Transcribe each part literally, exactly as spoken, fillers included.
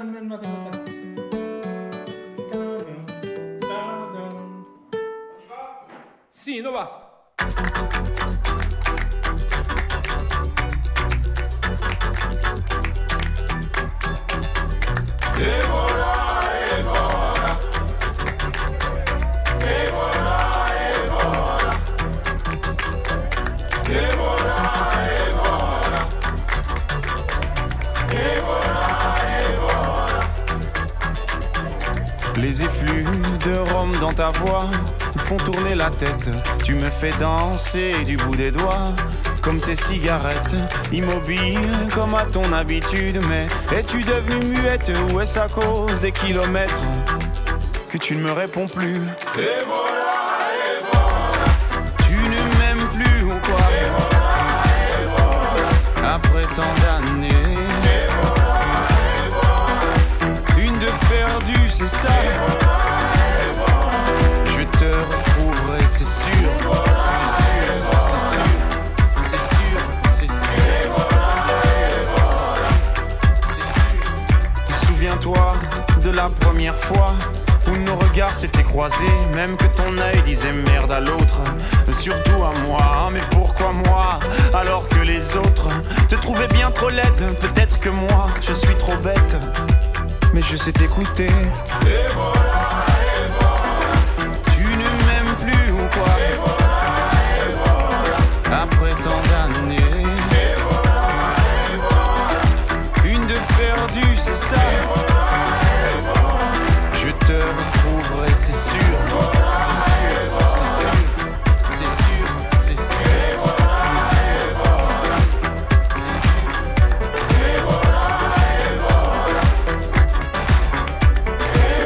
Sì, dove va? Evora, Evora, Evora, Evora, Evora, Evora, Evora, Evora. Les effluves de rhum dans ta voix me font tourner la tête. Tu me fais danser du bout des doigts, comme tes cigarettes, immobile comme à ton habitude. Mais es-tu devenue muette ou est-ce à cause des kilomètres que tu ne me réponds plus? Et voilà, et voilà. Tu ne m'aimes plus ou quoi? Et voilà, et voilà. Après tant d'années, et voilà, et voilà. Une de perdue, c'est ça. Et voilà, et voilà. Je te retrouverai, c'est sûr. C'est sûr, c'est sûr. C'est sûr, c'est sûr, c'est sûr. Souviens-toi de la première fois où nos regards s'étaient croisés, même que ton œil disait merde à l'autre, surtout à moi. Mais pourquoi moi, alors que les autres te trouvaient bien trop laide? Peut-être que moi, je suis trop bête, mais je sais t'écouter. Et voilà, et voilà. Tu ne m'aimes plus ou quoi? Et voilà, et voilà. Après tant d'années, et voilà, et voilà. Une de perdue, c'est ça. Et voilà, et voilà. Je te retrouverai, c'est sûr. Et voilà, C'est sûr, c'est sûr. C'est sûr, c'est sûr. et voilà, et voilà. Et voilà, et voilà. Et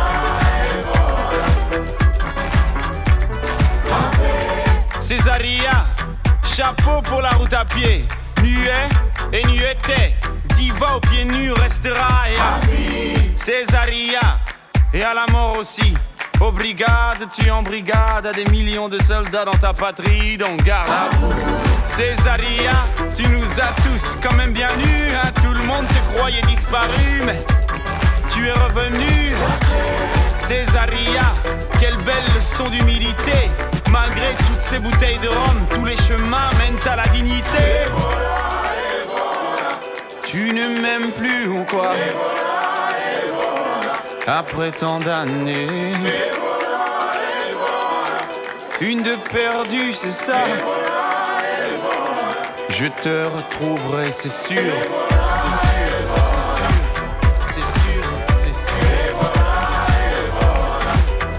voilà, et voilà. Césaria, chapeau pour la route à pied. Nuet et nueté, diva aux pieds nus restera et à vie. Césaria, et à la mort aussi. Aux brigades, tu en brigade à des millions de soldats dans ta patrie, donc garde à vous. Césaria, tu nous as tous quand même bien nus, hein. Tout le monde te croyait disparu, mais tu es revenu. Césaria, quelle belle leçon d'humilité. Malgré toutes ces bouteilles de rhum, tous les chemins mènent à la dignité. Et voilà, et voilà. Tu ne m'aimes plus ou quoi? Et voilà, et voilà. Après tant d'années, Et voilà, et voilà. une de perdue, c'est ça. Et voilà, et voilà. Je te retrouverai, c'est sûr. Et voilà, C'est sûr, c'est sûr. C'est sûr, c'est sûr. et voilà, et voilà.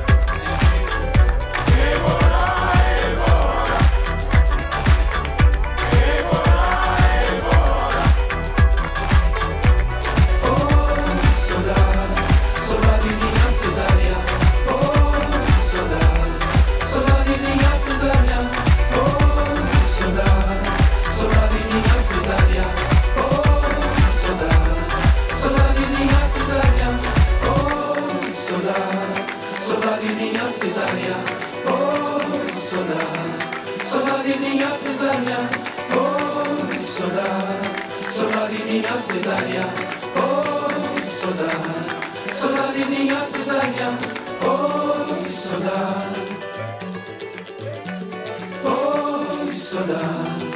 Et voilà, et voilà. Et voilà, et voilà. Oh, saudade, saudadinha Cesaria. Oh, saudade, saudadinha Cesaria. Oh, saudade, saudadinha Cesaria. Oh, saudade, saudadinha Cesaria. Oh, saudade, saudadinha Cesaria. Oh, saudade, saudadinha Cesaria. Oh, saudade, saudadinha Cesaria. Oh, saudade, saudadinha Cesaria. Oh, saudade, oh, saudade,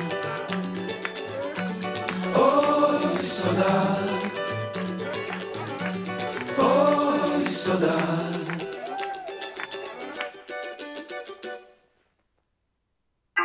oh, saudade, oh, saudade.